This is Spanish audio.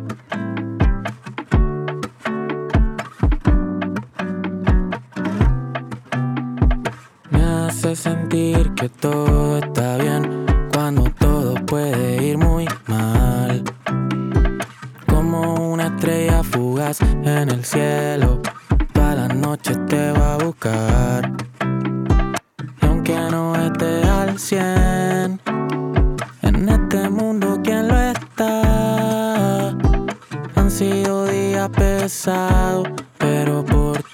Me hace sentir que todo está bien cuando todo puede ir muy mal. Como una estrella fugaz en el cielo, toda la noche te va a buscar. Y aunque no esté al 100, en este mundo ¿quién lo está? Han sido días pesados, pero por